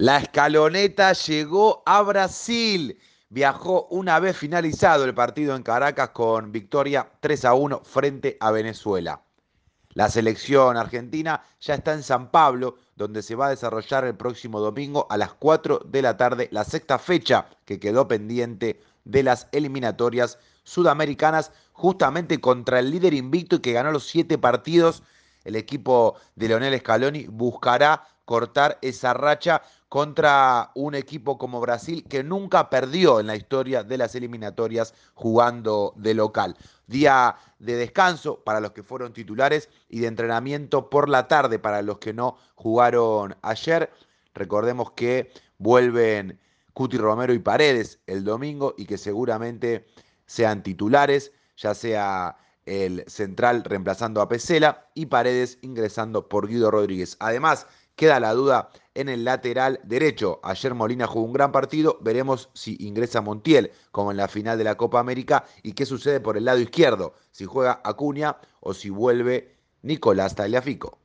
La escaloneta llegó a Brasil. Viajó una vez finalizado el partido en Caracas con victoria 3-1 frente a Venezuela. La selección argentina ya está en San Pablo, donde se va a desarrollar el próximo domingo a las 4 de la tarde la sexta fecha que quedó pendiente de las eliminatorias sudamericanas, justamente contra el líder invicto y que ganó los 7 partidos. El equipo de Leonel Scaloni buscará cortar esa racha contra un equipo como Brasil que nunca perdió en la historia de las eliminatorias jugando de local. Día de descanso para los que fueron titulares y de entrenamiento por la tarde para los que no jugaron ayer. Recordemos que vuelven Cuti Romero y Paredes el domingo y que seguramente sean titulares, ya sea el central reemplazando a Pesela y Paredes ingresando por Guido Rodríguez. Además, queda la duda en el lateral derecho. Ayer Molina jugó un gran partido. Veremos si ingresa Montiel, como en la final de la Copa América, y qué sucede por el lado izquierdo. Si juega Acuña o si vuelve Nicolás Tagliafico.